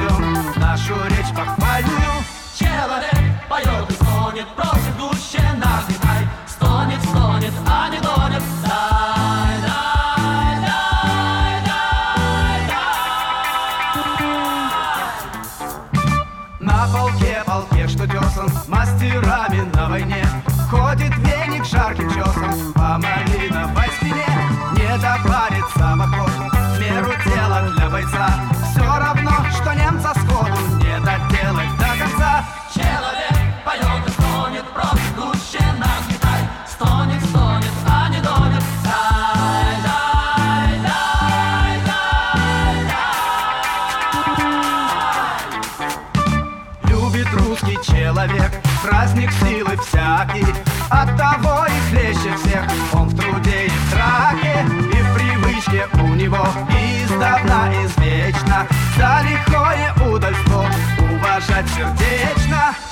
поем нашу речь похвальную. Человек поет и стонет, просит гуще нагнетай. Стонет, стонет, а не донет. Дай, дай, дай, дай, дай. На полке, что тесан мастерами на войне, ходит веник жарким чесом по малиновой спине. Не допарится в охоту, в меру дела для бойца. Все равно, что немца сходу не доделать до конца. Человек поет и стонет, просит гуще нагнетай. Стонет, стонет, а не донет. Дай, дай, дай, дай, дай. Любит русский человек праздник силы всякий, оттого и хлеще всех он в труде и в драке. И в привычке у него издавна извечно за лихое удальство уважать сердечно.